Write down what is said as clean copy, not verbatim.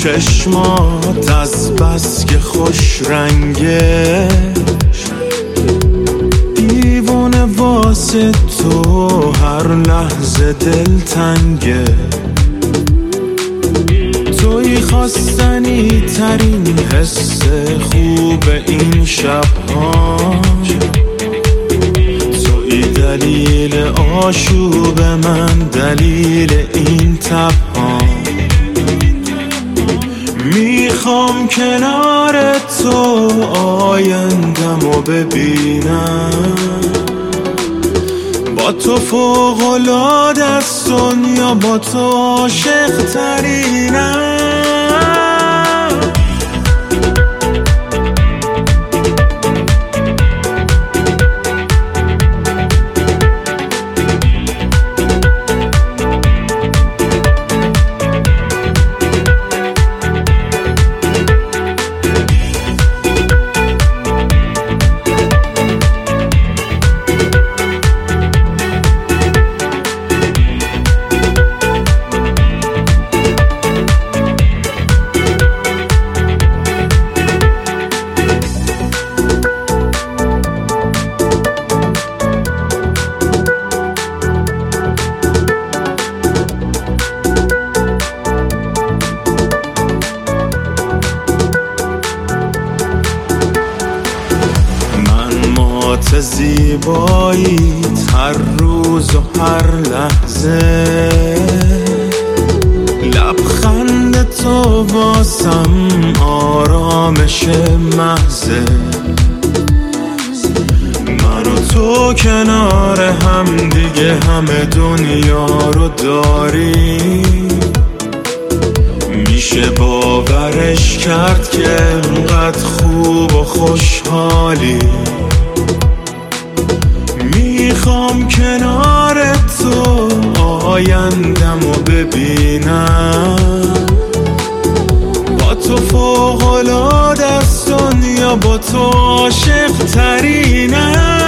چشمات از بس که خوش رنگه، دیوونه واسه تو هر لحظه دلتنگه. توی خواستنی ترین حس خوب این شب‌ها، توی دلیل آشوب من، دلیل این تب‌ها. میخوام کنار تو آیندمو ببینم، با تو فوق‌العاده است دنیا، با تو عاشق ترینم. زیباییت هر روز و هر لحظه، لبخند تو واسم آرامش محضه. من و تو کنار هم دیگه همه دنیا رو داریم، میشه باورش کرد که انقدر خوب و خوشحالی. میخوام کنار تو آیندمو ببینم، با تو فوق‌العاده است دنیا، با تو عاشق ترینم.